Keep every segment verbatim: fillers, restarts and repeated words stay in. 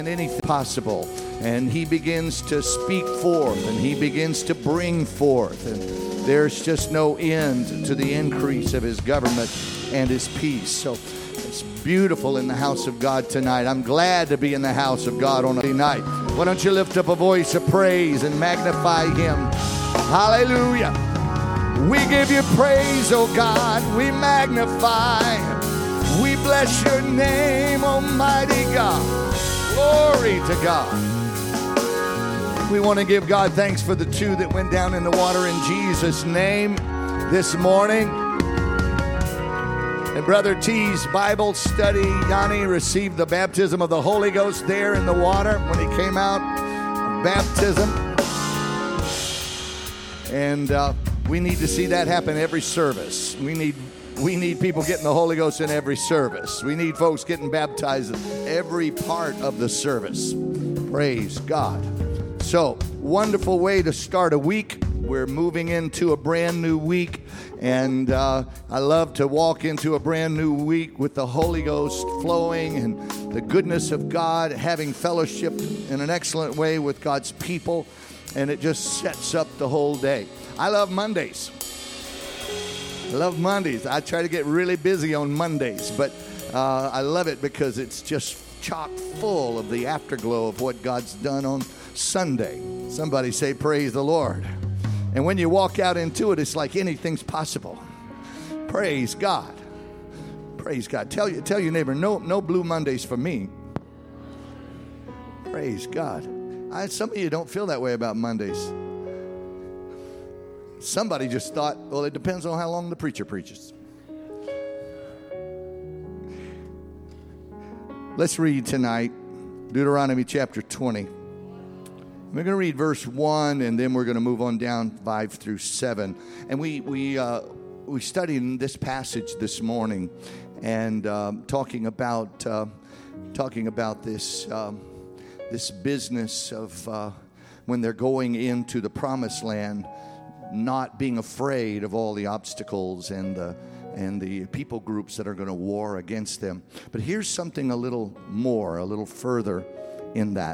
anything possible, and he begins to speak forth, and he begins to bring forth, and there's just no end to the increase of his government and his peace. So it's beautiful in the house of God tonight. I'm glad to be in the house of God on a night. Why don't you lift up a voice of praise and magnify him? Hallelujah. We give you praise, oh God. We magnify. We bless your name, Almighty God. Glory to God. We want to give God thanks for the two that went down in the water in Jesus' name this morning. And Brother T's Bible study, Yanni received the baptism of the Holy Ghost there in the water when he came out of baptism. And uh, we need to see that happen every service. We need We need people getting the Holy Ghost in every service. We need folks getting baptized in every part of the service. Praise God. So, wonderful way to start a week. We're moving into a brand new week. And uh, I love to walk into a brand new week with the Holy Ghost flowing and the goodness of God, having fellowship in an excellent way with God's people. And it just sets up the whole day. I love Mondays. I love Mondays. I try to get really busy on Mondays, but uh, I love it because it's just chock full of the afterglow of what God's done on Sunday. Somebody say, praise the Lord. And when you walk out into it, it's like anything's possible. Praise God. Praise God. Tell you, tell your neighbor, no, no blue Mondays for me. Praise God. I, some of you don't feel that way about Mondays. Somebody just thought, well, it depends on how long the preacher preaches. Let's read tonight Deuteronomy chapter twenty. We're going to read verse one, and then we're going to move on down five through seven. And we we uh, we studied this passage this morning, and um, talking about uh, talking about this um, this business of uh, when they're going into the promised land, not being afraid of all the obstacles and the and the people groups that are going to war against them. But here's something a little more, a little further in that.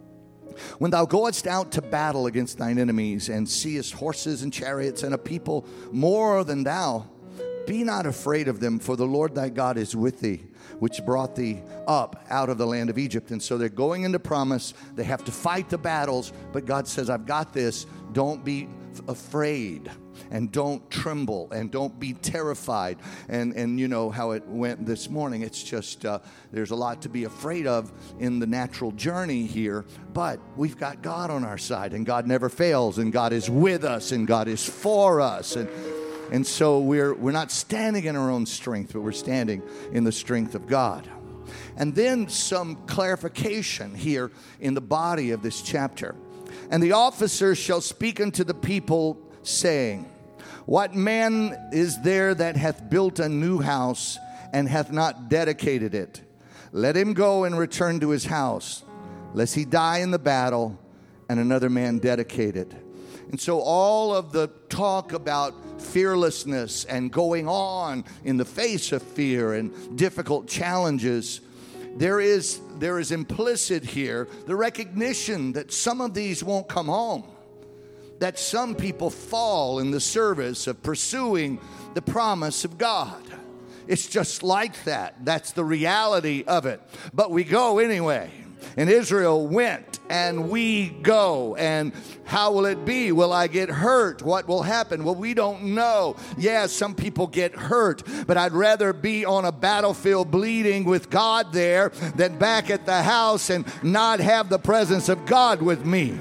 When thou goest out to battle against thine enemies, and seest horses and chariots and a people more than thou, be not afraid of them, for the Lord thy God is with thee, which brought thee up out of the land of Egypt. And so they're going into promise. They have to fight the battles, but God says, I've got this. Don't be afraid, and don't tremble, and don't be terrified. And and you know how it went this morning. It's just uh, there's a lot to be afraid of in the natural journey here, but we've got God on our side, and God never fails, and God is with us, and God is for us. And and so we're we're not standing in our own strength, but we're standing in the strength of God. And then some clarification here in the body of this chapter. And the officers shall speak unto the people, saying, what man is there that hath built a new house, and hath not dedicated it? Let him go and return to his house, lest he die in the battle, and another man dedicate it. And so all of the talk about fearlessness and going on in the face of fear and difficult challenges, There is, there is implicit here the recognition that some of these won't come home, that some people fall in the service of pursuing the promise of God. It's just like that. That's the reality of it. But we go anyway. And Israel went, and we go. And how will it be? Will I get hurt? What will happen? Well, we don't know. Yeah, some people get hurt, but I'd rather be on a battlefield bleeding with God there than back at the house and not have the presence of God with me.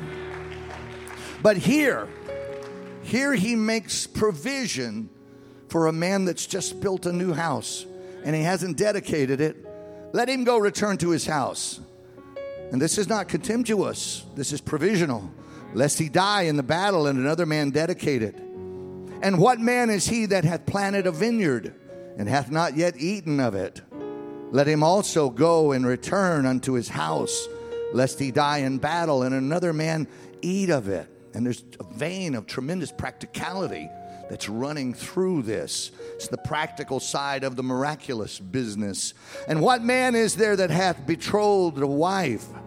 But here, here he makes provision for a man that's just built a new house, and he hasn't dedicated it. Let him go return to his house. And this is not contemptuous. This is provisional. Lest he die in the battle and another man dedicate it. And what man is he that hath planted a vineyard and hath not yet eaten of it? Let him also go and return unto his house, lest he die in battle and another man eat of it. And there's a vein of tremendous practicality that's running through this. It's the practical side of the miraculous business. And what man is there that hath betrothed a wife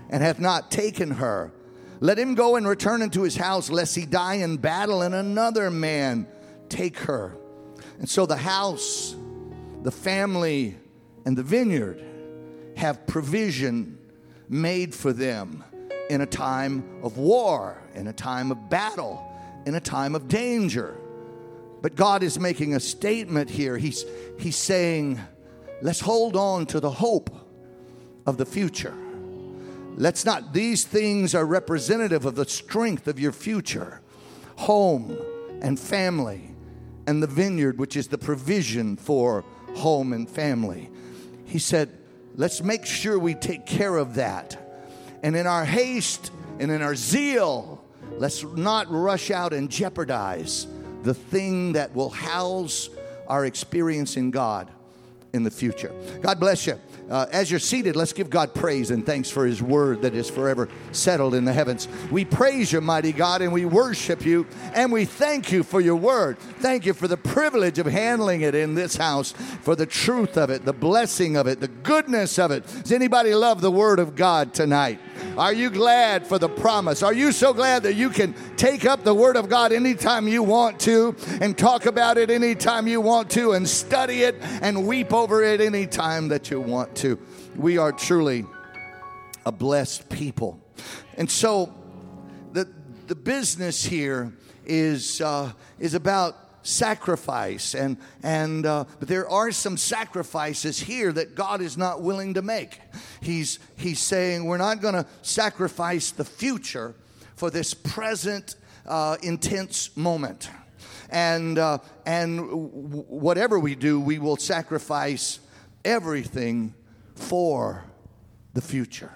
and hath not taken her. Let him go and return into his house, lest he die in battle, and another man take her. And so the house, the family, and the vineyard have provision made for them in a time of war, in a time of battle, in a time of danger. But God is making a statement here. He's, he's saying, let's hold on to the hope of the future. Let's not, these things are representative of the strength of your future. Home and family and the vineyard, which is the provision for home and family. He said, let's make sure we take care of that. And in our haste and in our zeal, let's not rush out and jeopardize the thing that will house our experience in God in the future. God bless you. Uh, as you're seated, let's give God praise and thanks for his word that is forever settled in the heavens. We praise you, mighty God, and we worship you, and we thank you for your word. Thank you for the privilege of handling it in this house, for the truth of it, the blessing of it, the goodness of it. Does anybody love the word of God tonight? Are you glad for the promise? Are you so glad that you can take up the word of God anytime you want to and talk about it anytime you want to and study it and weep over it anytime that you want to? We are truly a blessed people. And so the the business here is uh, is about sacrifice, and and uh, but there are some sacrifices here that God is not willing to make. He's he's saying we're not going to sacrifice the future for this present uh, intense moment, and uh, and w- whatever we do, we will sacrifice everything for the future.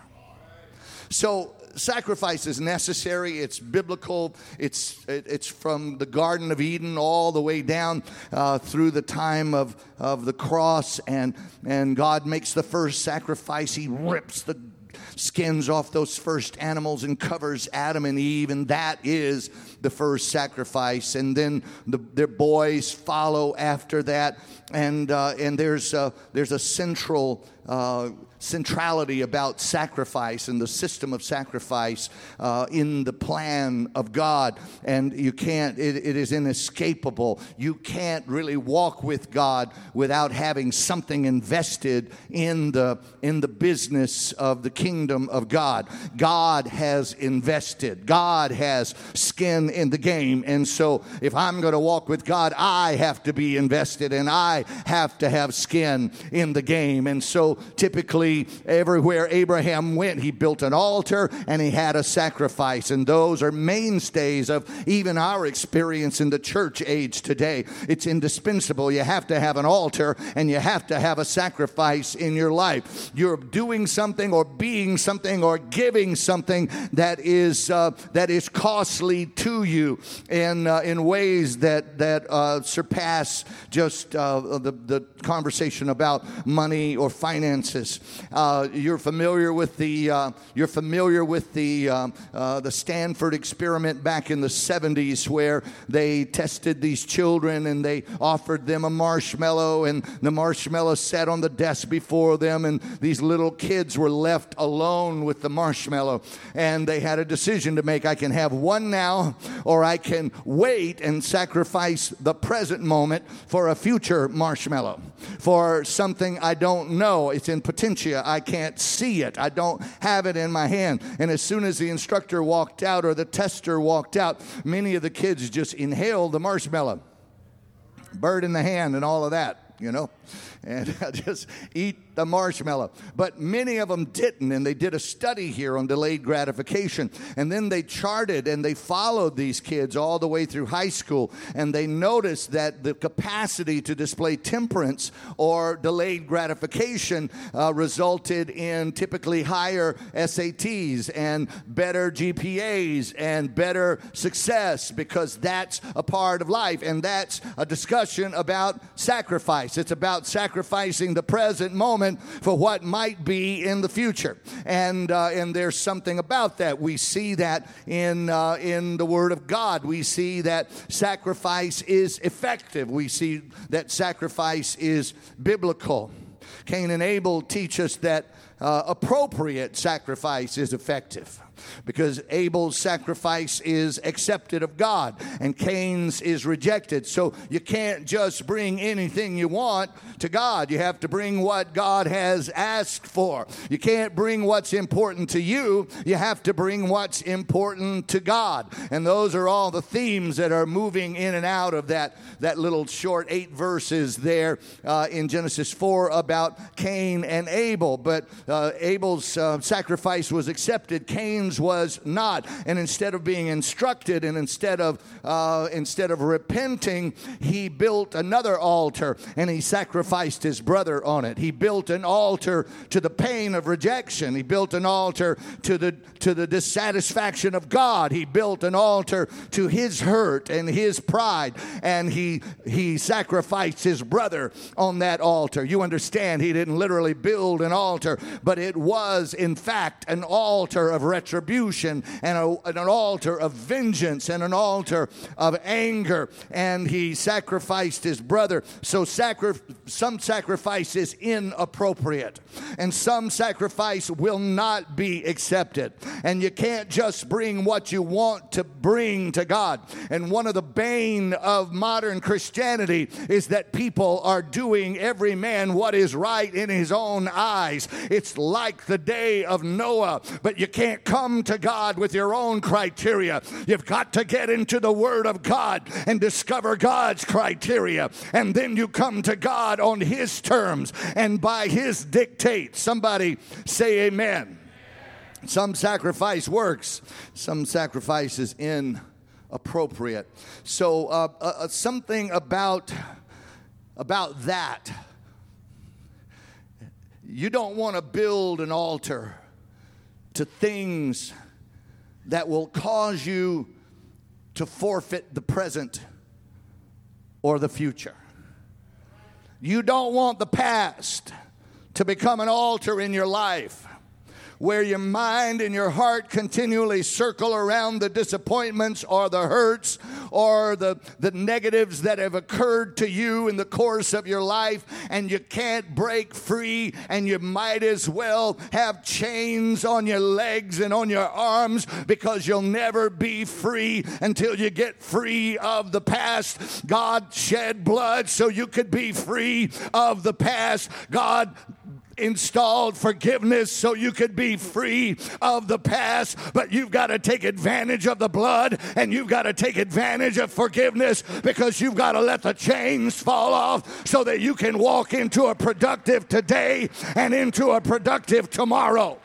So sacrifice is necessary. It's biblical. It's it's from the Garden of Eden all the way down uh, through the time of, of the cross, and and God makes the first sacrifice. He rips the skins off those first animals and covers Adam and Eve, and that is the first sacrifice. And then the, their boys follow after that, and uh, and there's a, there's a central uh, centrality about sacrifice and the system of sacrifice uh, in the plan of God. And you can't, it, it is inescapable. You can't really walk with God without having something invested in the in the business of the kingdom of God. God has invested. God has skin in the game. And so if I'm going to walk with God, I have to be invested, and I have to have skin in the game. And so typically everywhere Abraham went, he built an altar and he had a sacrifice. And those are mainstays of even our experience in the church age today. It's indispensable. You have to have an altar and you have to have a sacrifice in your life. You're doing something or being something or giving something that is uh, that is costly to you in uh, in ways that that uh, surpass just uh, the the conversation about money or finances. Uh, you're familiar with the uh, you're familiar with the uh, uh, the Stanford experiment back in the seventies, where they tested these children and they offered them a marshmallow, and the marshmallow sat on the desk before them, and these little kids were left alone with the marshmallow, and they had a decision to make. I can have one now, or I can wait and sacrifice the present moment for a future marshmallow, for something I don't know. It's in potentia. I can't see it. I don't have it in my hand. And as soon as the instructor walked out or the tester walked out, many of the kids just inhaled the marshmallow. Bird in the hand and all of that, you know, and just eat the marshmallow. But many of them didn't, and they did a study here on delayed gratification, and then they charted and they followed these kids all the way through high school, and they noticed that the capacity to display temperance or delayed gratification uh, resulted in typically higher S A Ts and better G P As and better success, because that's a part of life, and that's a discussion about sacrifice. It's about sacrificing the present moment for what might be in the future, and uh, and there's something about that. We see that in uh, in the Word of God. We see that sacrifice is effective. We see that sacrifice is biblical. Cain and Abel teach us that uh, appropriate sacrifice is effective. Because Abel's sacrifice is accepted of God and Cain's is rejected. So you can't just bring anything you want to God. You have to bring what God has asked for. You can't bring what's important to you. You have to bring what's important to God. And those are all the themes that are moving in and out of that, that little short eight verses there uh, in Genesis four about Cain and Abel. But uh, Abel's uh, sacrifice was accepted. Cain's was not. And instead of being instructed and instead of uh, instead of repenting, he built another altar and he sacrificed his brother on it. He built an altar to the pain of rejection. He built an altar to the to the dissatisfaction of God. He built an altar to his hurt and his pride, and he he sacrificed his brother on that altar. You understand, he didn't literally build an altar, but it was in fact an altar of retribution and, a, and an altar of vengeance and an altar of anger, and he sacrificed his brother. So sacri- some sacrifice is inappropriate, and some sacrifice will not be accepted, and you can't just bring what you want to bring to God. And one of the bane of modern Christianity is that people are doing every man what is right in his own eyes. It's like the day of Noah, but you can't come to God with your own criteria. You've got to get into the Word of God and discover God's criteria, and then you come to God on His terms and by His dictates. Somebody say amen. Some sacrifice works. Some sacrifice is inappropriate. So uh, uh, something about about that. You don't want to build an altar to things that will cause you to forfeit the present or the future. You don't want the past to become an altar in your life where your mind and your heart continually circle around the disappointments or the hurts or the, the negatives that have occurred to you in the course of your life, and you can't break free, and you might as well have chains on your legs and on your arms, because you'll never be free until you get free of the past. God shed blood so you could be free of the past. God installed forgiveness so you could be free of the past, but you've got to take advantage of the blood, and you've got to take advantage of forgiveness, because you've got to let the chains fall off so that you can walk into a productive today and into a productive tomorrow.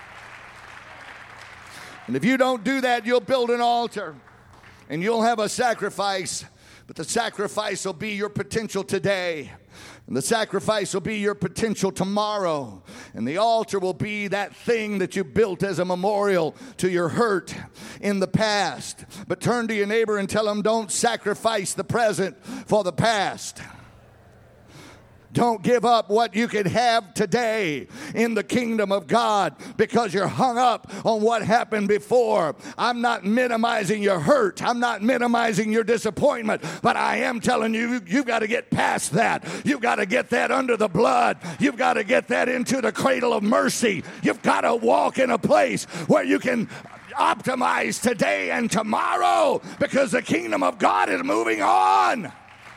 And if you don't do that, you'll build an altar and you'll have a sacrifice, but the sacrifice will be your potential today. And the sacrifice will be your potential tomorrow. And the altar will be that thing that you built as a memorial to your hurt in the past. But turn to your neighbor and tell him, don't sacrifice the present for the past. Don't give up what you could have today in the kingdom of God because you're hung up on what happened before. I'm not minimizing your hurt. I'm not minimizing your disappointment. But I am telling you, you've got to get past that. You've got to get that under the blood. You've got to get that into the cradle of mercy. You've got to walk in a place where you can optimize today and tomorrow, because the kingdom of God is moving on.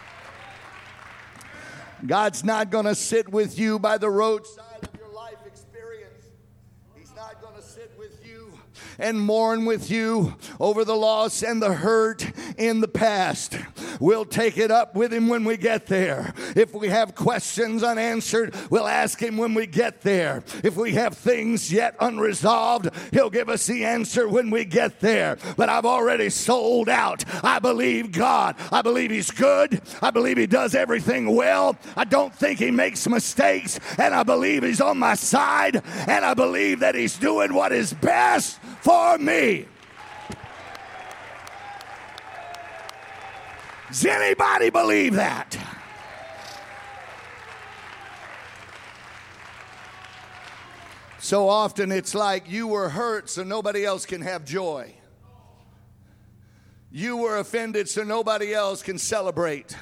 God's not going to sit with you by the roadside of your life experience. He's not going to sit with you and mourn with you over the loss and the hurt in the past. We'll take it up with him when we get there. If we have questions unanswered, we'll ask him when we get there. If we have things yet unresolved, he'll give us the answer when we get there. But I've already sold out. I believe God. I believe he's good. I believe he does everything well. I don't think he makes mistakes. And I believe he's on my side. And I believe that he's doing what is best for me. Does anybody believe that? So often it's like you were hurt so nobody else can have joy. You were offended so nobody else can celebrate.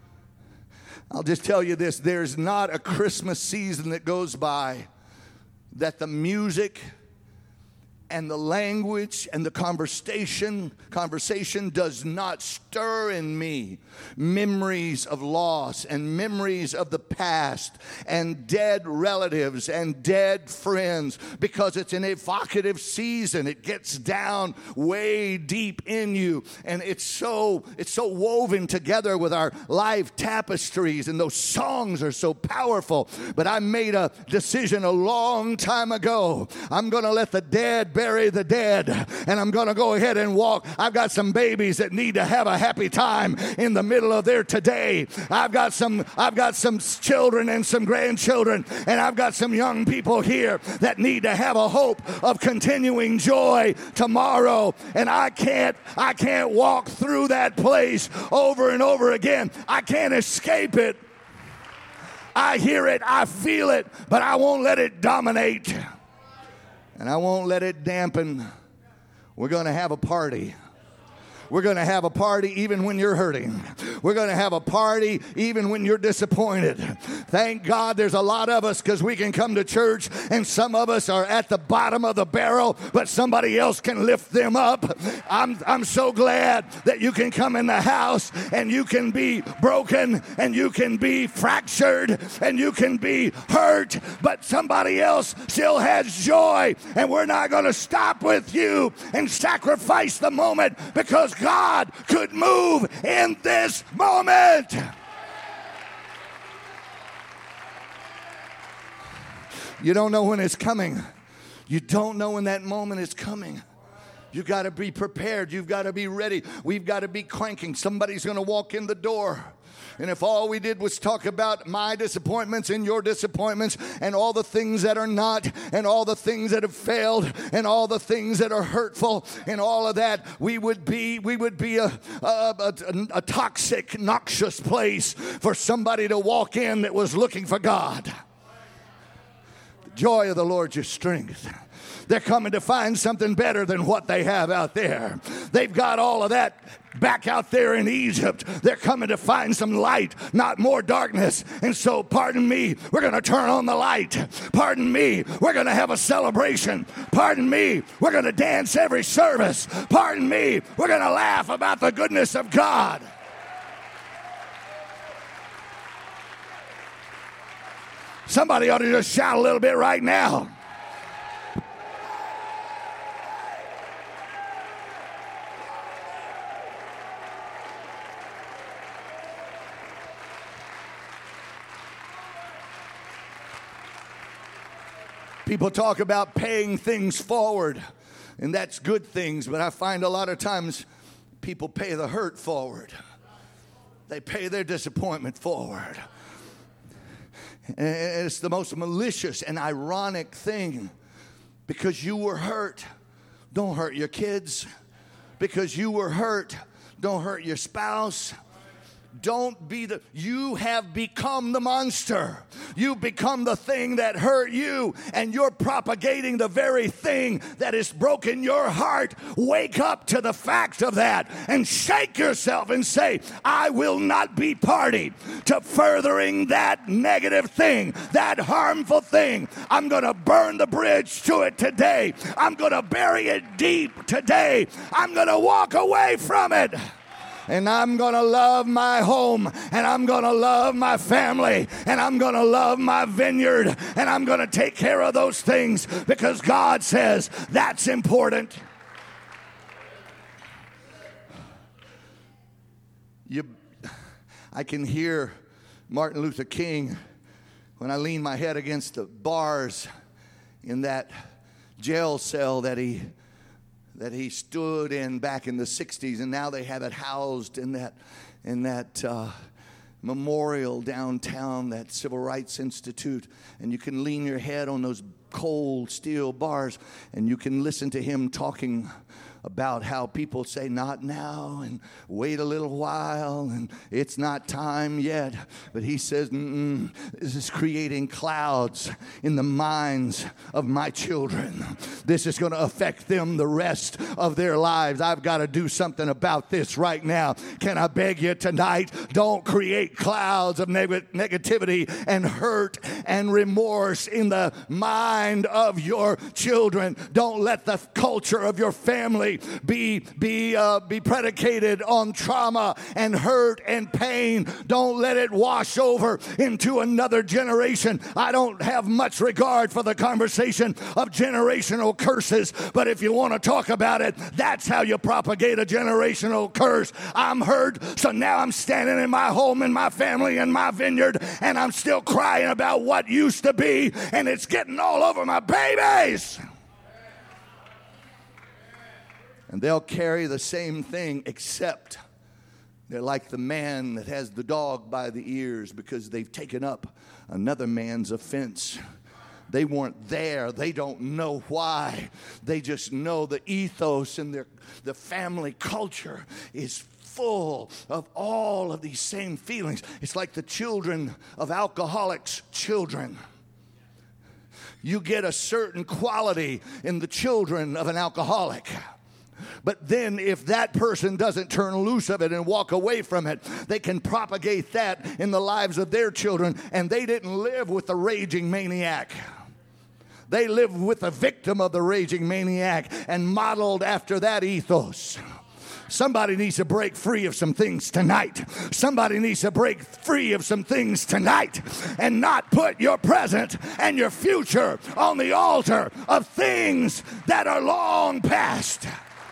I'll just tell you this, there's not a Christmas season that goes by that the music and the language and the conversation conversation does not stir in me memories of loss and memories of the past and dead relatives and dead friends, because it's an evocative season. It gets down way deep in you, and it's so it's so woven together with our life tapestries, and those songs are so powerful. But I made a decision a long time ago. I'm going to let the dead bury the dead, and I'm going to go ahead and walk. I've got some babies that need to have a happy time in the middle of their today. I've got some I've got some children and some grandchildren, and I've got some young people here that need to have a hope of continuing joy tomorrow. And I can't I can't walk through that place over and over again. I can't escape it. I hear it, I feel it, but I won't let it dominate. And I won't let it dampen. We're going to have a party. We're going to have a party even when you're hurting. We're going to have a party even when you're disappointed. Thank God there's a lot of us, because we can come to church and some of us are at the bottom of the barrel, but somebody else can lift them up. I'm, I'm so glad that you can come in the house and you can be broken and you can be fractured and you can be hurt, but somebody else still has joy. And we're not going to stop with you and sacrifice the moment, because God could move in this moment. You don't know when it's coming. You don't know when that moment is coming. You've got to be prepared. You've got to be ready. We've got to be cranking. Somebody's going to walk in the door. And if all we did was talk about my disappointments and your disappointments and all the things that are not and all the things that have failed and all the things that are hurtful and all of that, we would be we would be a, a, a, a toxic, noxious place for somebody to walk in that was looking for God. The joy of the Lord is your strength. They're coming to find something better than what they have out there. They've got all of that back out there in Egypt. They're coming to find some light, not more darkness. And so, pardon me, we're going to turn on the light. Pardon me, we're going to have a celebration. Pardon me, we're going to dance every service. Pardon me, we're going to laugh about the goodness of God. Somebody ought to just shout a little bit right now. People talk about paying things forward, and that's good things, but I find a lot of times people pay the hurt forward. They pay their disappointment forward. And it's the most malicious and ironic thing, because you were hurt. Don't hurt your kids. Because you were hurt, don't hurt your spouse. Don't be the, you have become the monster. You've become the thing that hurt you, and you're propagating the very thing that has broken your heart. Wake up to the fact of that and shake yourself and say, I will not be party to furthering that negative thing, that harmful thing. I'm going to burn the bridge to it today. I'm going to bury it deep today. I'm going to walk away from it. And I'm going to love my home, and I'm going to love my family, and I'm going to love my vineyard, and I'm going to take care of those things, because God says that's important. You, I can hear Martin Luther King when I lean my head against the bars in that jail cell that he that he stood in back in the sixties, and now they have it housed in that in that uh, memorial downtown, that Civil Rights Institute, and you can lean your head on those cold steel bars, and you can listen to him talking about how people say not now and wait a little while and it's not time yet. But he says, Mm-mm, this is creating clouds in the minds of my children. This is going to affect them the rest of their lives. I've got to do something about this right now. Can I beg you tonight, don't create clouds of neg- negativity and hurt and remorse in the mind of your children. Don't let the culture of your family be be uh, be predicated on trauma and hurt and pain. Don't let it wash over into another generation. I don't have much regard for the conversation of generational curses, but if you want to talk about it, that's how you propagate a generational curse. I'm hurt, so now I'm standing in my home, in my family, in my vineyard, and I'm still crying about what used to be, and it's getting all over my babies. And they'll carry the same thing, except they're like the man that has the dog by the ears because they've taken up another man's offense. They weren't there. They don't know why. They just know the ethos and their the family culture is full of all of these same feelings. It's like the children of alcoholics' children. You get a certain quality in the children of an alcoholic. But then if that person doesn't turn loose of it and walk away from it, they can propagate that in the lives of their children. And they didn't live with the raging maniac. They lived with the victim of the raging maniac and modeled after that ethos. Somebody needs to break free of some things tonight. Somebody needs to break free of some things tonight and not put your present and your future on the altar of things that are long past.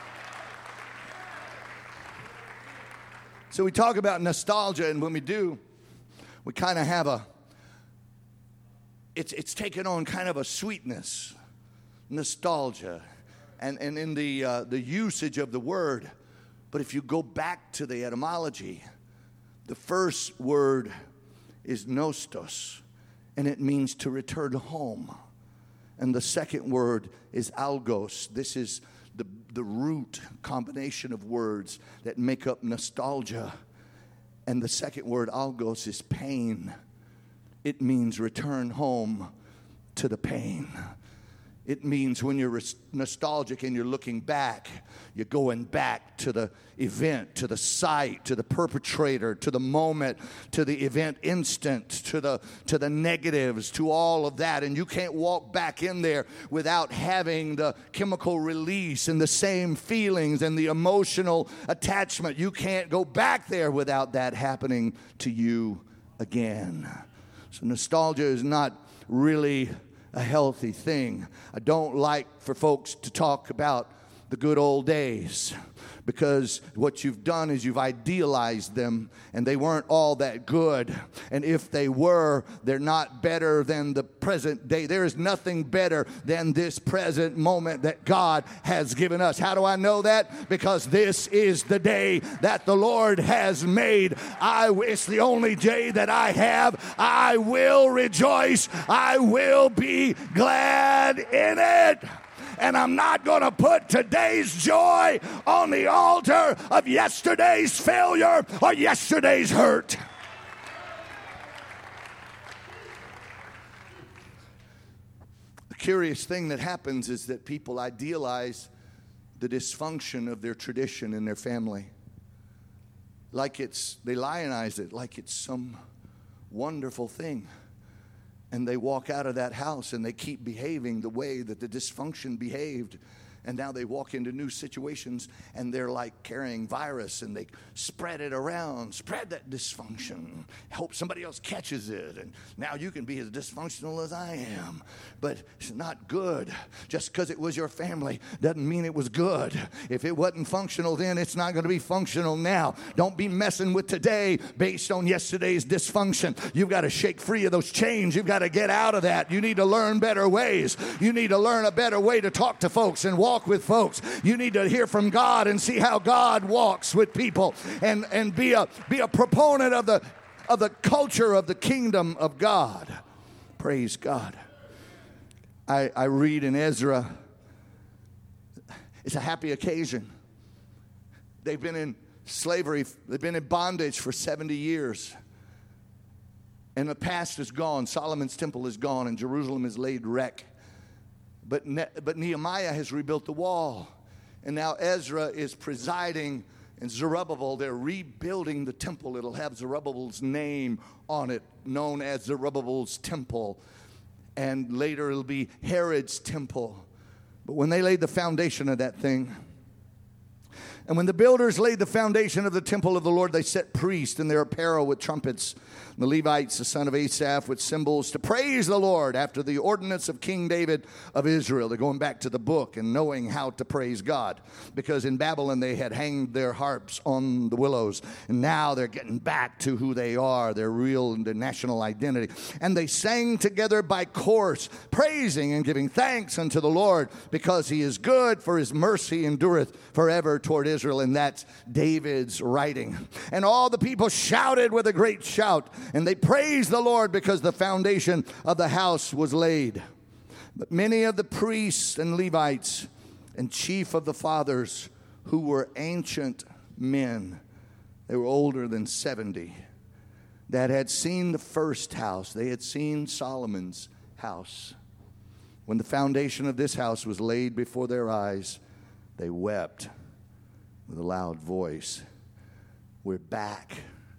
So we talk about nostalgia, and when we do, we kind of have a, it's it's taken on kind of a sweetness, nostalgia, and, and in the uh, the usage of the word. But if you go back to the etymology, the first word is nostos, and it means to return home. And the second word is algos. This is the, the root combination of words that make up nostalgia. And the second word, algos, is pain. It means return home to the pain. It means when you're nostalgic and you're looking back, you're going back to the event, to the site, to the perpetrator, to the moment, to the event instant, to the to the negatives, to all of that. And you can't walk back in there without having the chemical release and the same feelings and the emotional attachment. You can't go back there without that happening to you again. So nostalgia is not really a healthy thing. I don't like for folks to talk about the good old days, because what you've done is you've idealized them, and they weren't all that good. And if they were, they're not better than the present day. There is nothing better than this present moment that God has given us. How do I know that? Because this is the day that the Lord has made. I, it's the only day that I have. I will rejoice. I will be glad in it. And I'm not going to put today's joy on the altar of yesterday's failure or yesterday's hurt. The curious thing that happens is that people idealize the dysfunction of their tradition in their family. Like it's, they lionize it like it's some wonderful thing. And they walk out of that house and they keep behaving the way that the dysfunction behaved. And now they walk into new situations and they're like carrying virus, and they spread it around, spread that dysfunction, hope somebody else catches it. And now you can be as dysfunctional as I am. But it's not good. Just because it was your family doesn't mean it was good. If it wasn't functional then, it's not going to be functional now. Don't be messing with today based on yesterday's dysfunction. You've got to shake free of those chains. You've got to get out of that. You need to learn better ways. You need to learn a better way to talk to folks and walk with folks. You need to hear from God and see how God walks with people, and, and be a be a proponent of the of the culture of the kingdom of God. Praise God. I, I read in Ezra, It's a happy occasion. They've been in slavery. They've been in bondage for seventy years. And the past is gone. Solomon's temple is gone, and Jerusalem is laid wreck. But, ne- but Nehemiah has rebuilt the wall. And now Ezra is presiding, and Zerubbabel, they're rebuilding the temple. It'll have Zerubbabel's name on it, known as Zerubbabel's temple. And later it'll be Herod's temple. But when they laid the foundation of that thing, and when the builders laid the foundation of the temple of the Lord, they set priests in their apparel with trumpets, and the Levites, the son of Asaph, with cymbals to praise the Lord after the ordinance of King David of Israel. They're going back to the book and knowing how to praise God, because in Babylon they had hanged their harps on the willows, and now they're getting back to who they are, their real and their national identity. And they sang together by chorus, praising and giving thanks unto the Lord, because he is good, for his mercy endureth forever toward Israel. And that's David's writing. And all the people shouted with a great shout, and they praised the Lord, because the foundation of the house was laid. But many of the priests and Levites and chief of the fathers, who were ancient men, they were older than seventy, that had seen the first house, they had seen Solomon's house. When the foundation of this house was laid before their eyes, they wept with a loud voice. We're back.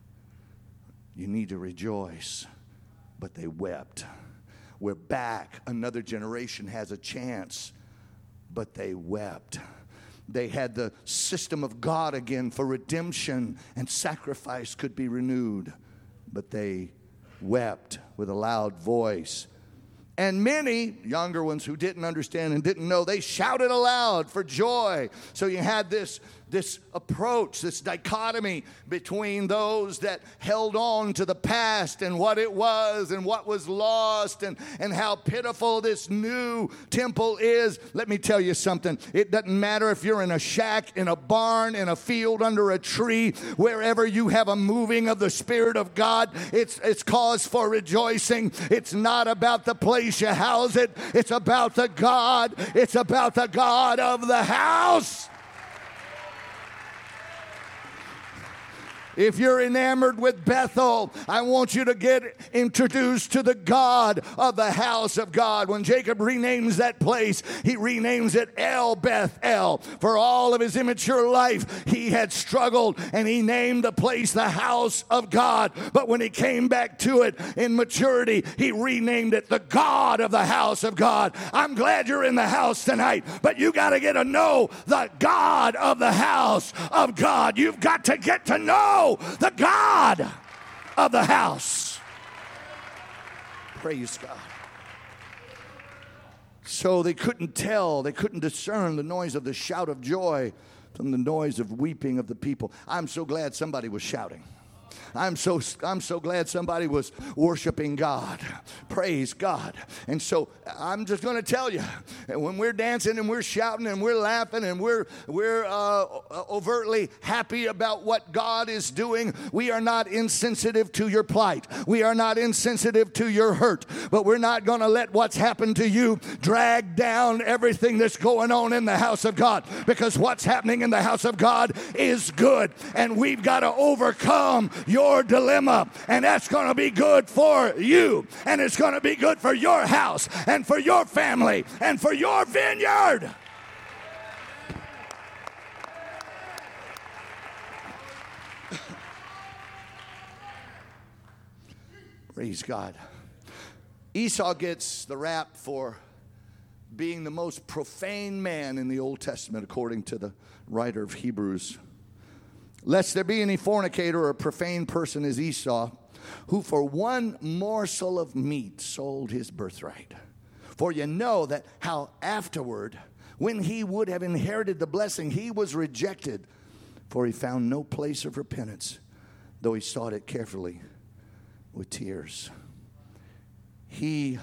You need to rejoice. But they wept. We're back. Another generation has a chance. But they wept. They had the system of God again for redemption, and sacrifice could be renewed. But they wept with a loud voice. And many younger ones who didn't understand and didn't know, they shouted aloud for joy. So you had this, this approach, this dichotomy between those that held on to the past and what it was and what was lost, and, and how pitiful this new temple is. Let me tell you something. It doesn't matter if you're in a shack, in a barn, in a field, under a tree, wherever you have a moving of the Spirit of God, it's, it's cause for rejoicing. It's not about the place you house it. It's about the God. It's about the God of the house. If you're enamored with Bethel, I want you to get introduced to the God of the house of God. When Jacob renames that place, he renames it El Bethel. For all of his immature life, he had struggled, and he named the place the house of God. But when he came back to it in maturity, he renamed it the God of the house of God. I'm glad you're in the house tonight, but you got to get to know the God of the house of God. You've got to get to know the God of the house. Praise God. So they couldn't tell, they couldn't discern the noise of the shout of joy from the noise of weeping of the people. I'm so glad somebody was shouting. I'm so I'm so glad somebody was worshiping God. Praise God. And so I'm just going to tell you, when we're dancing and we're shouting and we're laughing and we're we're uh, overtly happy about what God is doing, we are not insensitive to your plight. We are not insensitive to your hurt. But we're not going to let what's happened to you drag down everything that's going on in the house of God, because what's happening in the house of God is good, and we've got to overcome your dilemma, and that's going to be good for you, and it's going to be good for your house and for your family and for your vineyard. Praise God. Esau gets the rap for being the most profane man in the Old Testament, according to the writer of Hebrews. Lest there be any fornicator or profane person as Esau, who for one morsel of meat sold his birthright. For you know that how afterward, when he would have inherited the blessing, he was rejected, for he found no place of repentance, though he sought it carefully with tears. He,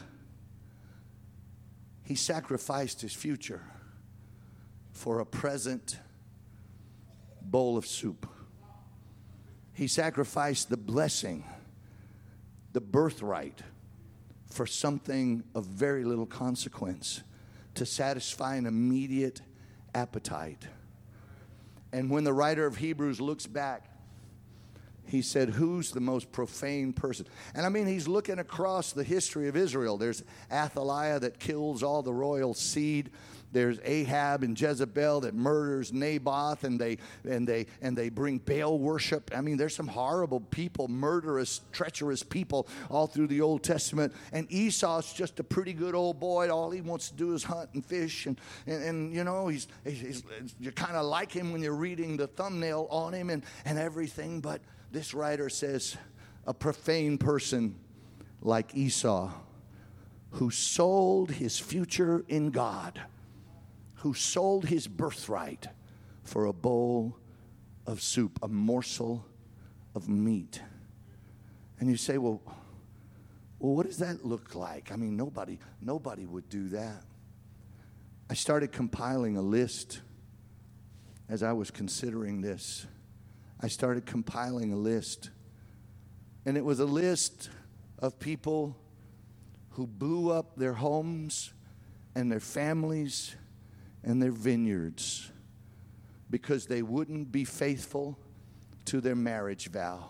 he sacrificed his future for a present bowl of soup. He sacrificed the blessing, the birthright, for something of very little consequence, to satisfy an immediate appetite. And when the writer of Hebrews looks back, he said, who's the most profane person? And I mean, he's looking across the history of Israel. There's Athaliah that kills all the royal seed. There's Ahab and Jezebel that murders Naboth, and they and they and they bring Baal worship. I mean, there's some horrible people, murderous, treacherous people all through the Old Testament. And Esau's just a pretty good old boy. All he wants to do is hunt and fish, and and, and you know, he's, he's, he's you kind of like him when you're reading the thumbnail on him and and everything. But this writer says, a profane person like Esau, who sold his future in God, who sold his birthright for a bowl of soup, a morsel of meat. And you say, well, well, what does that look like? I mean, nobody, nobody would do that. I started compiling a list as I was considering this. I started compiling a list. And it was a list of people who blew up their homes and their families and their vineyards because they wouldn't be faithful to their marriage vow.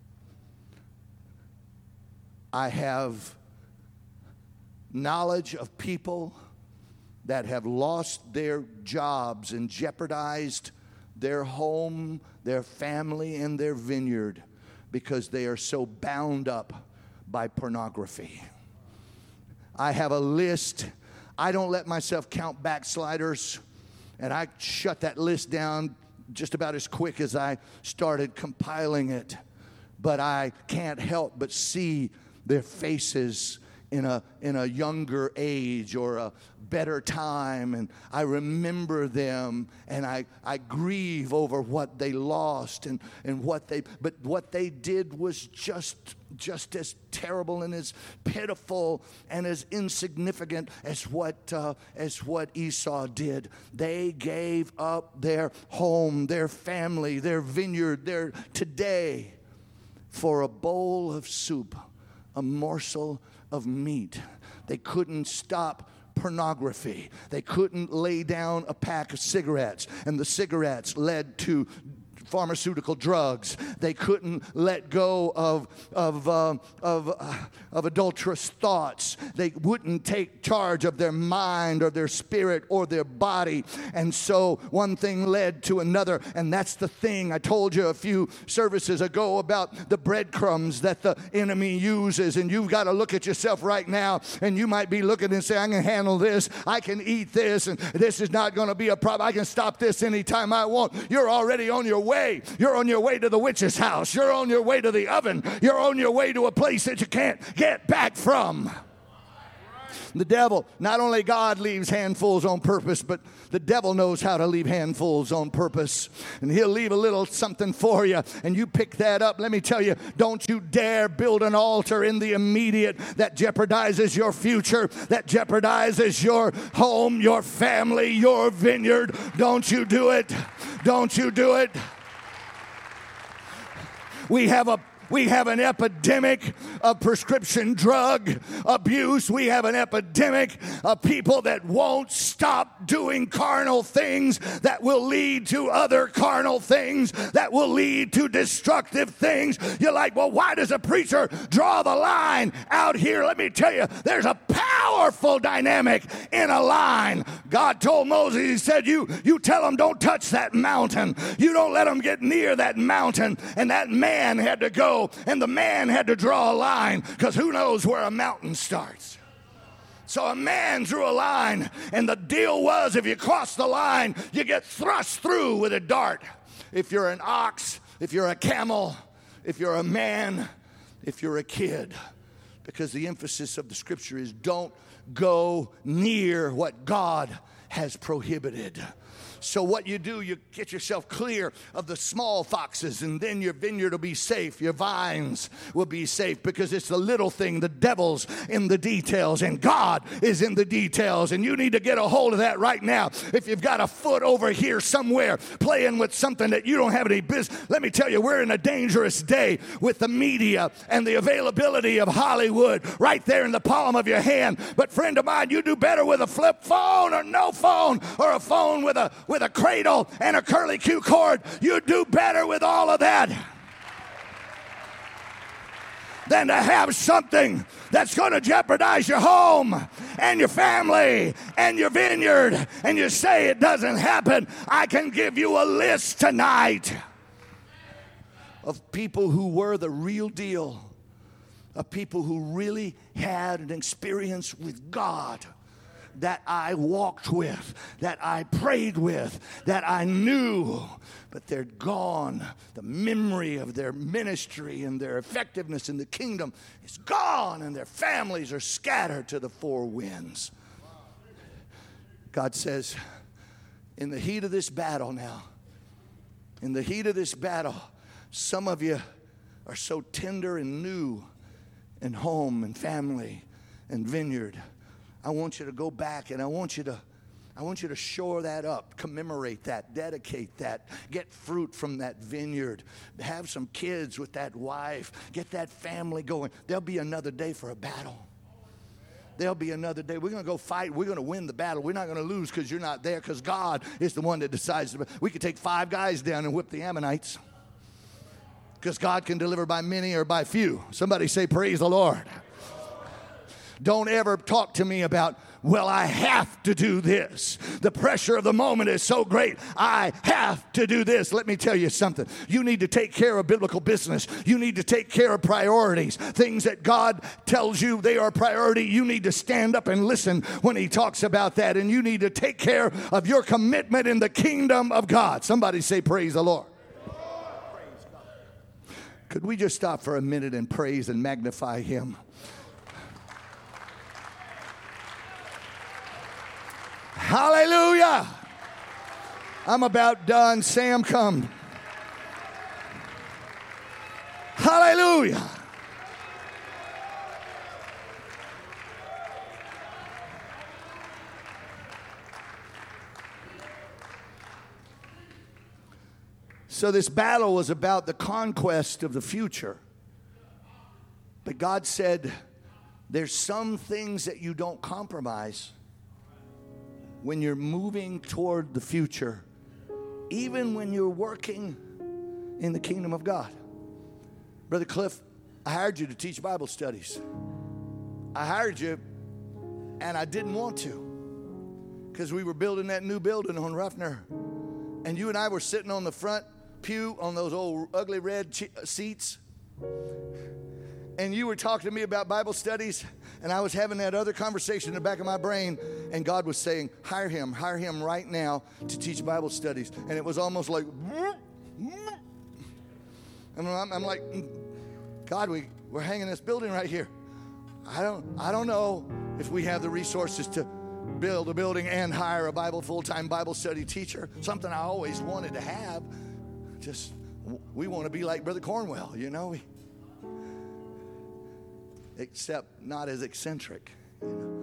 I have knowledge of people that have lost their jobs and jeopardized their home, their family, and their vineyard because they are so bound up by pornography. I have a list. I don't let myself count backsliders, and I shut that list down just about as quick as I started compiling it. But I can't help but see their faces in a in a younger age or a better time, and I remember them, and I, I grieve over what they lost and, and what they but what they did was just just as terrible and as pitiful and as insignificant as what uh, as what Esau did. They gave up their home, their family, their vineyard, their today for a bowl of soup, a morsel of meat. They couldn't stop pornography. They couldn't lay down a pack of cigarettes, and the cigarettes led to pharmaceutical drugs. They couldn't let go of of uh, of uh, of adulterous thoughts. They wouldn't take charge of their mind or their spirit or their body. And so one thing led to another, and that's the thing I told you a few services ago about the breadcrumbs that the enemy uses. And you've got to look at yourself right now, and you might be looking and say, I can handle this, I can eat this, and this is not going to be a problem. I can stop this anytime I want. You're already on your way. You're on your way to the witch's house. You're on your way to the oven. You're on your way to a place that you can't get back from. The devil, not only God leaves handfuls on purpose, but the devil knows how to leave handfuls on purpose. And he'll leave a little something for you, and you pick that up. Let me tell you, don't you dare build an altar in the immediate that jeopardizes your future, that jeopardizes your home, your family, your vineyard. Don't you do it. Don't you do it. We have a We have an epidemic of prescription drug abuse. We have an epidemic of people that won't stop doing carnal things that will lead to other carnal things that will lead to destructive things. You're like, well, why does a preacher draw the line out here? Let me tell you, there's a powerful dynamic in a line. God told Moses, he said, you, you tell them don't touch that mountain. You don't let them get near that mountain. And that man had to go, and the man had to draw a line, because who knows where a mountain starts. So a man drew a line, and the deal was, if you cross the line, you get thrust through with a dart. If you're an ox, if you're a camel, if you're a man, if you're a kid. Because the emphasis of the scripture is don't go near what God has prohibited. So what you do, you get yourself clear of the small foxes, and then your vineyard will be safe. Your vines will be safe, because it's the little thing. The devil's in the details, and God is in the details. And you need to get a hold of that right now. If you've got a foot over here somewhere playing with something that you don't have any business, let me tell you, we're in a dangerous day with the media and the availability of Hollywood right there in the palm of your hand. But friend of mine, you do better with a flip phone or no phone, or a phone with a with a cradle and a curly-Q cord. You'd do better with all of that than to have something that's going to jeopardize your home and your family and your vineyard, and you say it doesn't happen. I can give you a list tonight of people who were the real deal, of people who really had an experience with God, that I walked with, that I prayed with, that I knew, but they're gone. The memory of their ministry and their effectiveness in the kingdom is gone, and their families are scattered to the four winds. God says, in the heat of this battle now, in the heat of this battle, some of you are so tender and new in home and family and vineyard. I want you to go back, and I want you to I want you to shore that up, commemorate that, dedicate that, get fruit from that vineyard, have some kids with that wife, get that family going. There'll be another day for a battle. There'll be another day. We're going to go fight. We're going to win the battle. We're not going to lose because you're not there, because God is the one that decides. We could take five guys down and whip the Ammonites, because God can deliver by many or by few. Somebody say, praise the Lord. Don't ever talk to me about, well, I have to do this. The pressure of the moment is so great. I have to do this. Let me tell you something. You need to take care of biblical business. You need to take care of priorities. Things that God tells you they are a priority. You need to stand up and listen when he talks about that. And you need to take care of your commitment in the kingdom of God. Somebody say, praise the Lord. Could we just stop for a minute and praise and magnify him? Hallelujah. I'm about done. Sam, come. Hallelujah. So this battle was about the conquest of the future. But God said, there's some things that you don't compromise when you're moving toward the future, even when you're working in the kingdom of God. Brother Cliff, I hired you to teach Bible studies. I hired you, and I didn't want to, because we were building that new building on Ruffner, and you and I were sitting on the front pew on those old ugly red che- seats, and you were talking to me about Bible studies, and I was having that other conversation in the back of my brain, and God was saying, hire him, hire him right now to teach Bible studies. And it was almost like, and I'm, I'm like, God, we, we're hanging this building right here. I don't, I don't know if we have the resources to build a building and hire a Bible full-time Bible study teacher, something I always wanted to have. Just, we want to be like Brother Cornwell, you know, we, except not as eccentric, you know.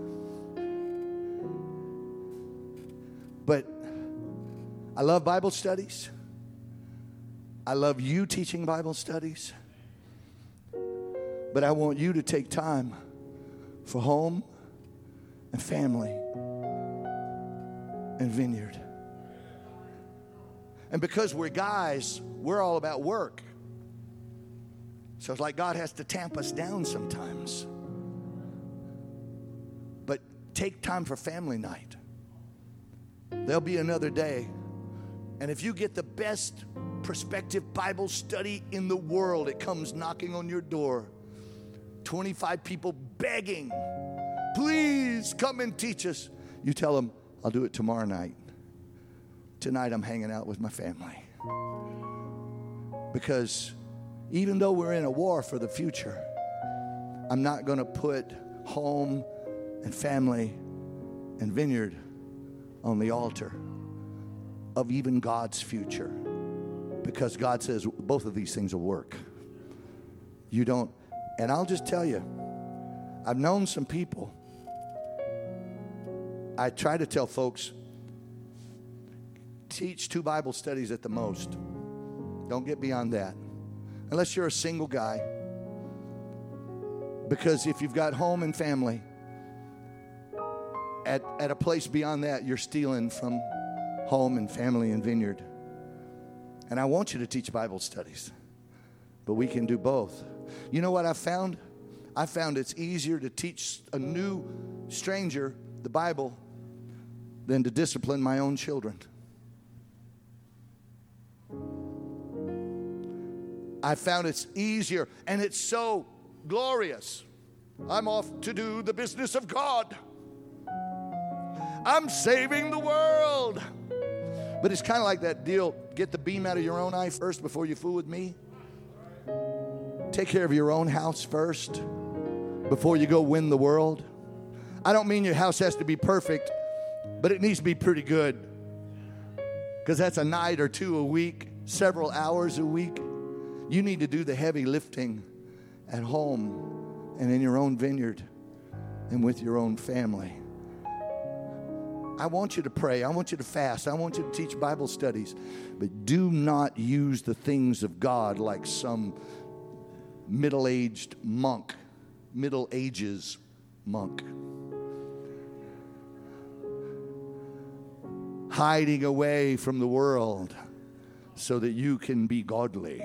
But I love Bible studies. I love you teaching Bible studies. But I want you to take time for home and family and vineyard. And because we're guys, we're all about work. So it's like God has to tamp us down sometimes. But take time for family night. There'll be another day. And if you get the best prospective Bible study in the world, it comes knocking on your door. twenty-five people begging, please come and teach us. You tell them, I'll do it tomorrow night. Tonight I'm hanging out with my family. Because even though we're in a war for the future, I'm not going to put home and family and vineyard on the altar of even God's future. Because God says both of these things will work. You don't, and I'll just tell you, I've known some people. I try to tell folks, teach two Bible studies at the most. Don't get beyond that. Unless you're a single guy. Because if you've got home and family, at, at a place beyond that, you're stealing from home and family and vineyard. And I want you to teach Bible studies, but we can do both. You know what I found? I found it's easier to teach a new stranger the Bible than to discipline my own children. I found it's easier, and it's so glorious. I'm off to do the business of God. I'm saving the world. But it's kind of like that deal, get the beam out of your own eye first before you fool with me. Take care of your own house first before you go win the world. I don't mean your house has to be perfect, but it needs to be pretty good. Because that's a night or two a week, several hours a week. You need to do the heavy lifting at home and in your own vineyard and with your own family. I want you to pray. I want you to fast. I want you to teach Bible studies. But do not use the things of God like some middle-aged monk, Middle Ages monk, hiding away from the world so that you can be godly.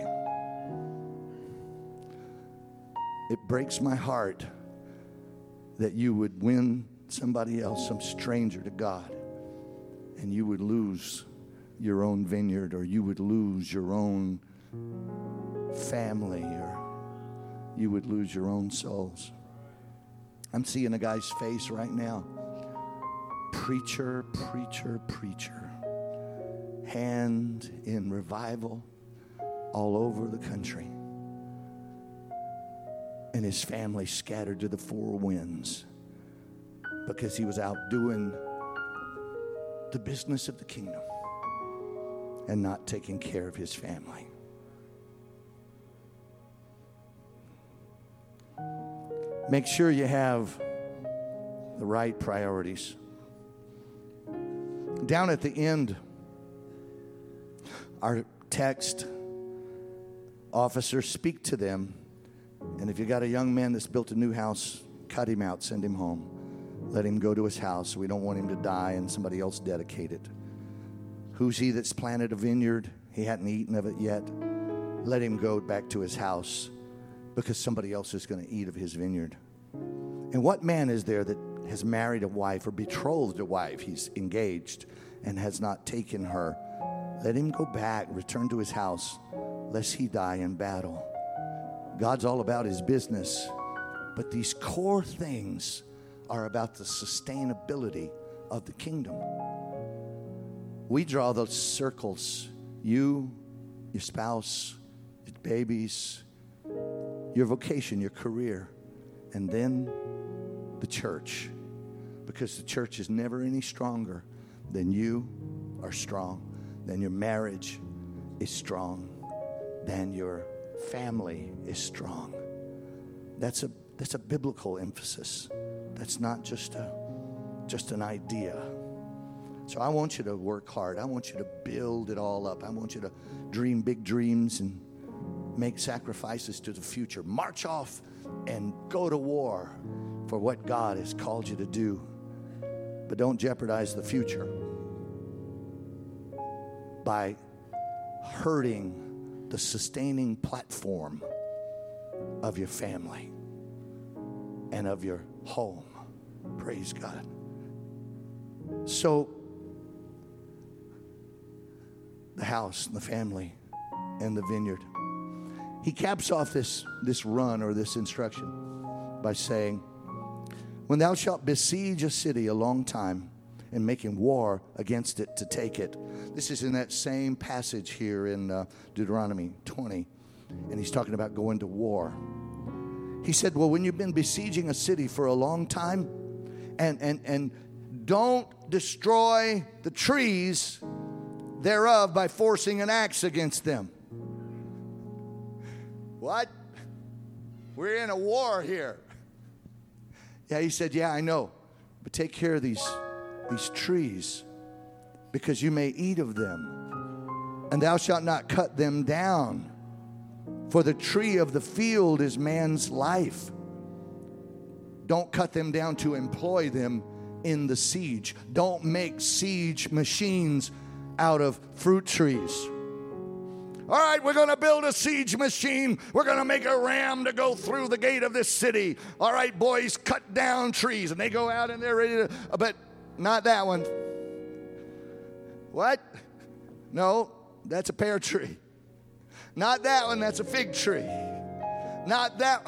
It breaks my heart that you would win somebody else, some stranger to God, and you would lose your own vineyard, or you would lose your own family, or you would lose your own souls. I'm seeing a guy's face right now. Preacher, preacher, preacher. Hand in revival all over the country. And his family scattered to the four winds because he was out doing the business of the kingdom and not taking care of his family. Make sure you have the right priorities. Down at the end, our text, officers, speak to them. And if you got a young man that's built a new house, cut him out, send him home. Let him go to his house. We don't want him to die and somebody else dedicate it. Who's he that's planted a vineyard? He hadn't eaten of it yet. Let him go back to his house because somebody else is going to eat of his vineyard. And what man is there that has married a wife or betrothed a wife? He's engaged and has not taken her. Let him go back, return to his house, lest he die in battle. God's all about his business, but these core things are about the sustainability of the kingdom. We draw those circles. You, your spouse, your babies, your vocation, your career, and then the church. Because the church is never any stronger than you are strong, than your marriage is strong, than your family is strong. That's a that's a biblical emphasis. That's not just a just an idea. So I want you to work hard. I want you to build it all up. I want you to dream big dreams and make sacrifices to the future. March off and go to war for what God has called you to do. But don't jeopardize the future by hurting the sustaining platform of your family and of your home. Praise God. So, the house, the family, and the vineyard. He caps off this, this run or this instruction by saying, when thou shalt besiege a city a long time and making war against it to take it. This is in that same passage here in uh, Deuteronomy twenty. And he's talking about going to war. He said, well, when you've been besieging a city for a long time, and and and don't destroy the trees thereof by forcing an axe against them. What? We're in a war here. Yeah, he said, yeah, I know. But take care of these, these trees, because you may eat of them. And thou shalt not cut them down. For the tree of the field is man's life. Don't cut them down to employ them in the siege. Don't make siege machines out of fruit trees. All right, we're going to build a siege machine. We're going to make a ram to go through the gate of this city. All right, boys, cut down trees. And they go out and they're ready to, but not that one. What? No, that's a pear tree. Not that one, that's a fig tree. Not that.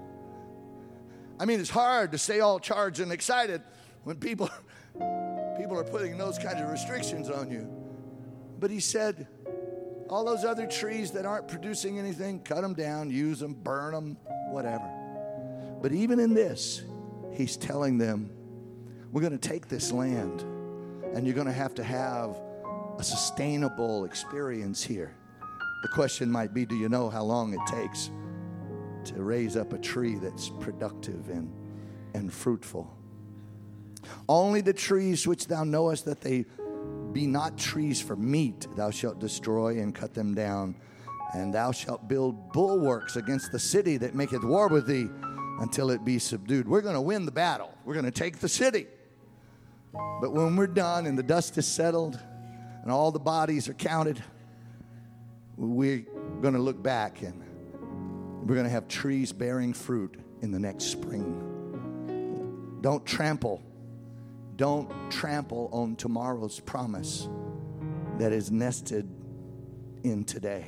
I mean, it's hard to stay all charged and excited when people, people are putting those kinds of restrictions on you. But he said, all those other trees that aren't producing anything, cut them down, use them, burn them, whatever. But even in this, he's telling them, we're going to take this land, and you're going to have to have a sustainable experience here. The question might be, do you know how long it takes to raise up a tree that's productive and, and fruitful? Only the trees which thou knowest that they be not trees for meat, thou shalt destroy and cut them down. And thou shalt build bulwarks against the city that maketh war with thee until it be subdued. We're going to win the battle. We're going to take the city. But when we're done and the dust is settled and all the bodies are counted, we're going to look back and we're going to have trees bearing fruit in the next spring. Don't trample. Don't trample on tomorrow's promise that is nested in today.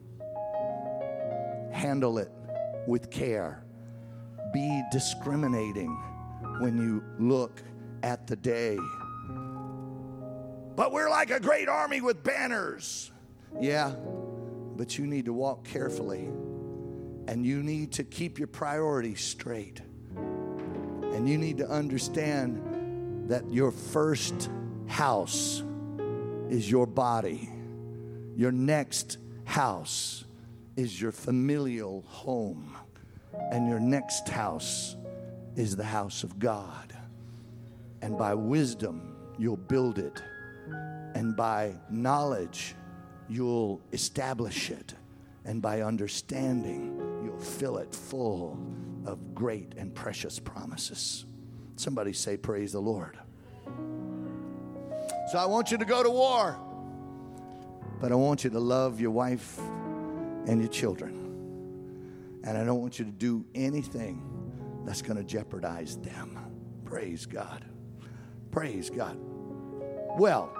Handle it with care. Be discriminating when you look at the day. But we're like a great army with banners. Yeah, but you need to walk carefully. And you need to keep your priorities straight. And you need to understand that your first house is your body. Your next house is your familial home. And your next house is the house of God. And by wisdom, you'll build it. And by knowledge, you'll establish it. And by understanding, you'll fill it full of great and precious promises. Somebody say, praise the Lord. So I want you to go to war, but I want you to love your wife and your children. And I don't want you to do anything that's going to jeopardize them. Praise God. Praise God. Well,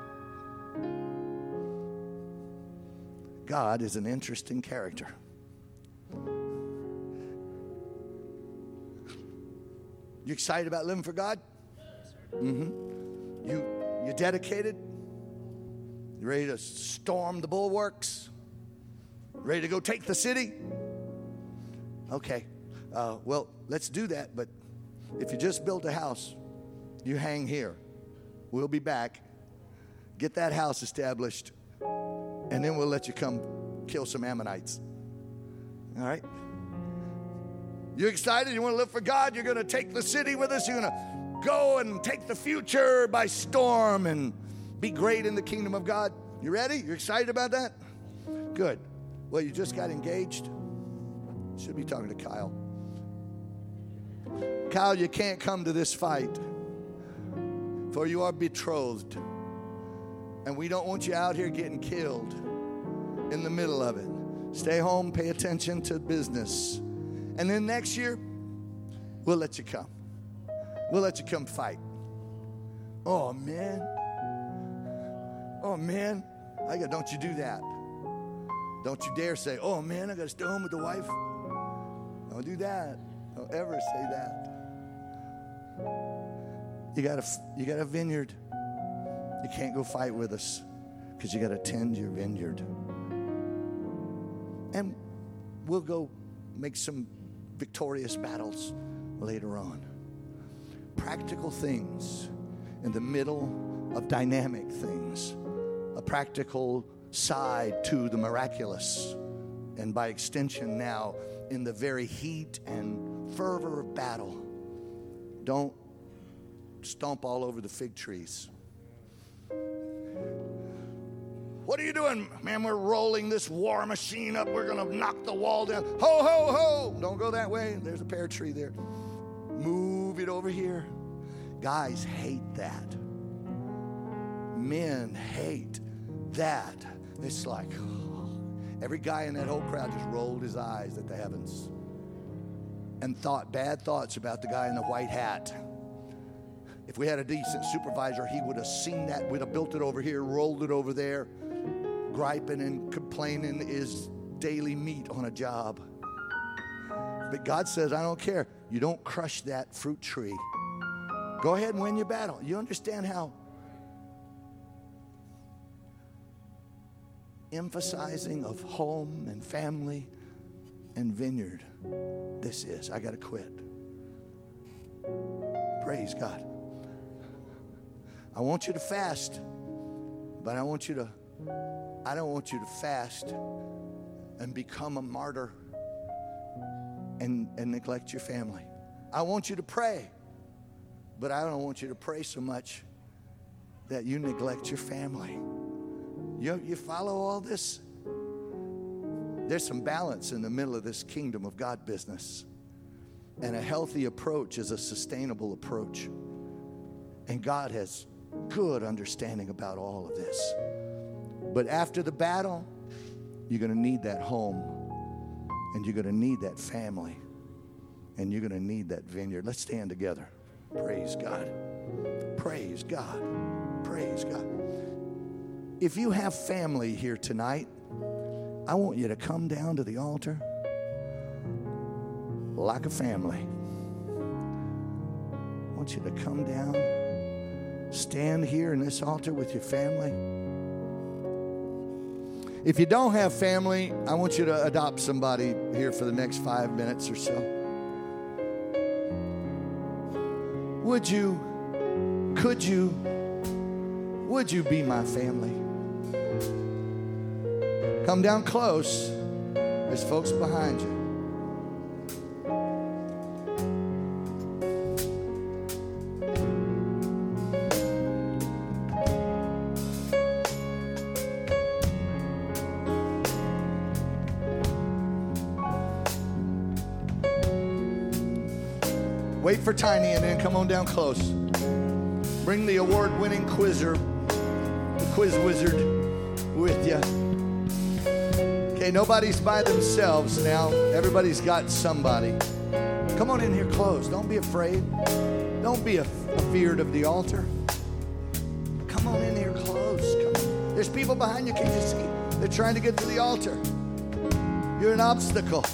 God is an interesting character. You excited about living for God? Mm-hmm. You you dedicated? You ready to storm the bulwarks? Ready to go take the city? Okay. Uh, well, let's do that. But if you just built a house, you hang here. We'll be back. Get that house established, and then we'll let you come kill some Ammonites. All right? You excited? You want to live for God? You're going to take the city with us? You're going to go and take the future by storm and be great in the kingdom of God? You ready? You're excited about that? Good. Well, you just got engaged. Should be talking to Kyle. Kyle, you can't come to this fight, for you are betrothed. And we don't want you out here getting killed in the middle of it. Stay home, pay attention to business. And then next year, we'll let you come. We'll let you come fight. Oh, man. Oh, man. I got, don't you do that. Don't you dare say, oh, man, I got to stay home with the wife. Don't do that. Don't ever say that. You got a, you got a vineyard. You can't go fight with us because you got to tend your vineyard. And we'll go make some victorious battles later on. Practical things in the middle of dynamic things. A practical side to the miraculous. And by extension now, in the very heat and fervor of battle, don't stomp all over the fig trees. What are you doing? Man, we're rolling this war machine up. We're going to knock the wall down. Ho, ho, ho. Don't go that way. There's a pear tree there. Move it over here. Guys hate that. men hate that. It's like every guy in that whole crowd just rolled his eyes at the heavens and thought bad thoughts about the guy in the white hat. If we had a decent supervisor, he would have seen that. We'd have built it over here, rolled it over there. Griping and complaining is daily meat on a job. But God says, I don't care. You don't crush that fruit tree. Go ahead and win your battle. You understand how emphasizing of home and family and vineyard this is. I got to quit. Praise God. I want you to fast, but I want you to, I don't want you to fast and become a martyr and, and neglect your family. I want you to pray, but I don't want you to pray so much that you neglect your family. You, you follow all this? There's some balance in the middle of this kingdom of God business. And a healthy approach is a sustainable approach. And God has good understanding about all of this. But after the battle, you're going to need that home. And you're going to need that family. And you're going to need that vineyard. Let's stand together. Praise God. Praise God. Praise God. If you have family here tonight, I want you to come down to the altar like a family. I want you to come down, stand here in this altar with your family. If you don't have family, I want you to adopt somebody here for the next five minutes or so. Would you, could you, would you be my family? Come down close. There's folks behind you. Wait for Tiny and then come on down close. Bring the award-winning quizzer, the quiz wizard, with you. Okay, nobody's by themselves now. Everybody's got somebody. Come on in here close. Don't be afraid. Don't be af- afeared of the altar. Come on in here close. Come on. There's people behind you. Can you see? They're trying to get to the altar. You're an obstacle.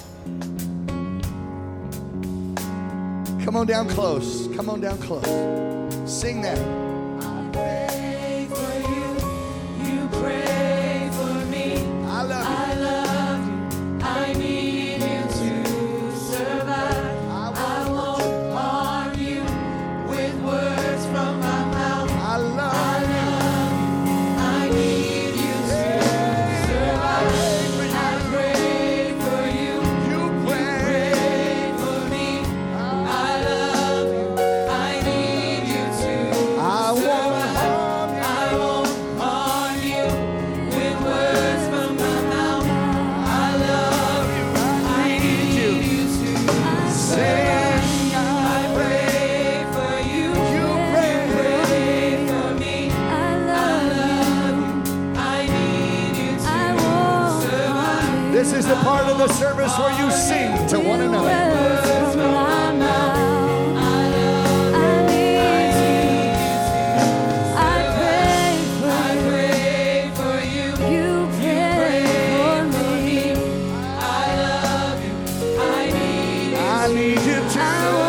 Come on down close. Come on down close. Sing that. I pray for you. You pray for me. I love you. I love you. I need you to survive. I won't harm you with words from my mouth. I love I love you. I need you to survive. I pray for you. you. Pray. Pray for me. I love you. I need you to I won't survive. harm you. I won't harm you with words from my mouth. I love you. I need you to survive. I pray for you. You pray. Pray for me. I love you. I need you to survive. This is the part of the service where you sing to one another. Words from my mouth. I love you. I need you to survive. I pray for you. You pray for me. I love you. I need you. I need you to. I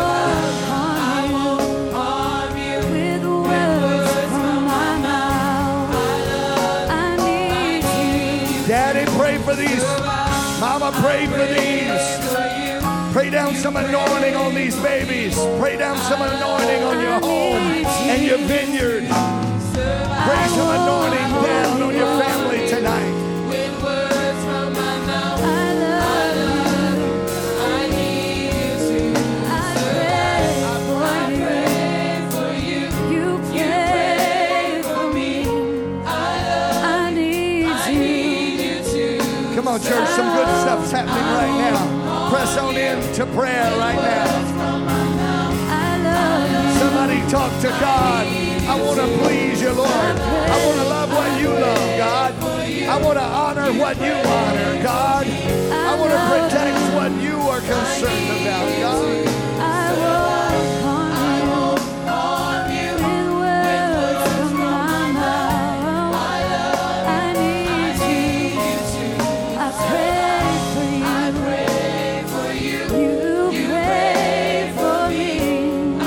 won't harm you with words from my mouth. I love you. I need you. Daddy, pray for these. Mama, pray for these. For you. Pray down some anointing on these babies. Pray down some anointing on your home and your vineyard. Pray some anointing down on your family tonight. With words from my mouth. I love you. I need you to survive. I pray for you. You pray for me. I love I need you to. Come on, church. Some good stuff's happening right now. Press on in to prayer right now. I love you. Somebody talk to God. I I want to please you, Lord. I want to love what you love, God. I want to honor what you honor, God. I want to protect what you are concerned about, God. I walk on you with words from my mouth. I need you. I pray for you. You pray for me. I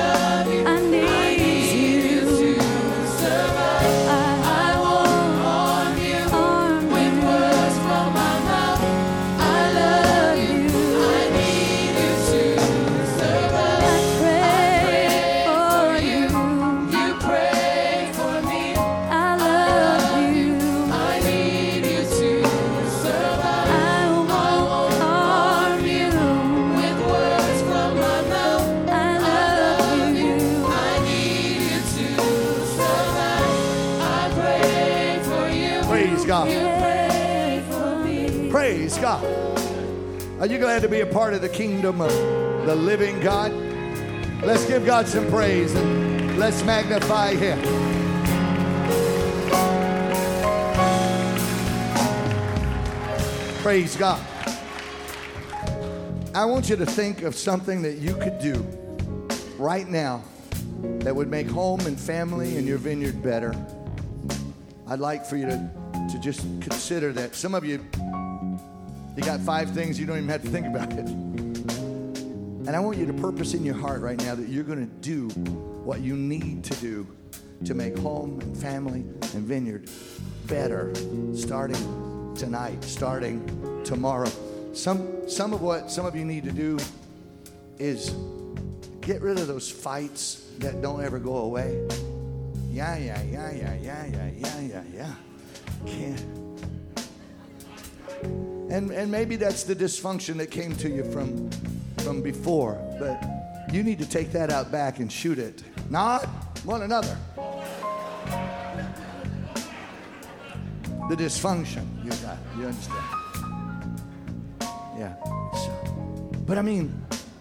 need you. I walk on you with words from my mouth. I love you. I need you to survive. I pray for you. You pray for me. I love you. I need you to survive. I won't harm you with words from my mouth. I love you. I need you to survive. I pray for you. Praise God. You pray for me. Praise God. Are you glad to be a part of the kingdom of the living God? Let's give God some praise and let's magnify him. Praise God. I want you to think of something that you could do right now that would make home and family and your vineyard better. I'd like for you to, to just consider that. Some of you, you got five things you don't even have to think about it. And I want you to purpose in your heart right now that you're going to do what you need to do to make home and family and vineyard better, starting tonight, starting tomorrow. Some, some of what some of you need to do is get rid of those fights that don't ever go away. Yeah, yeah, yeah, yeah, yeah, yeah, yeah, yeah, yeah. Can't. And and maybe that's the dysfunction that came to you from from before, but you need to take that out back and shoot it, not one another. The dysfunction you got, you understand? Yeah. So, but I mean,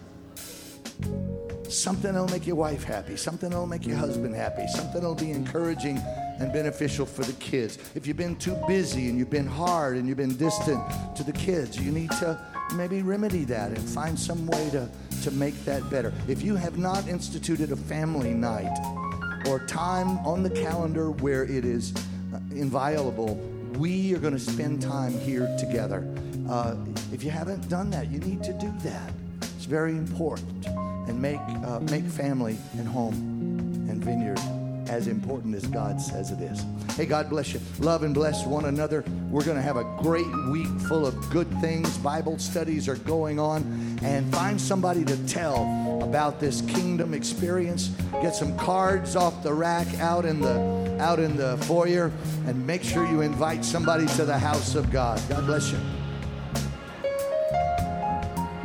something that'll make your wife happy, something that'll make your husband happy, something that'll be encouraging and beneficial for the kids. If you've been too busy and you've been hard and you've been distant to the kids, you need to maybe remedy that and find some way to, to make that better. If you have not instituted a family night or time on the calendar where it is inviolable, we are going to spend time here together. Uh, if you haven't done that, you need to do that. It's very important. And make uh, make family and home and vineyard as important as God says it is. Hey, God bless you. Love and bless one another. We're going to have a great week full of good things. Bible studies are going on. And find somebody to tell about this kingdom experience. Get some cards off the rack out in the out in the foyer, and make sure you invite somebody to the house of God. God bless you.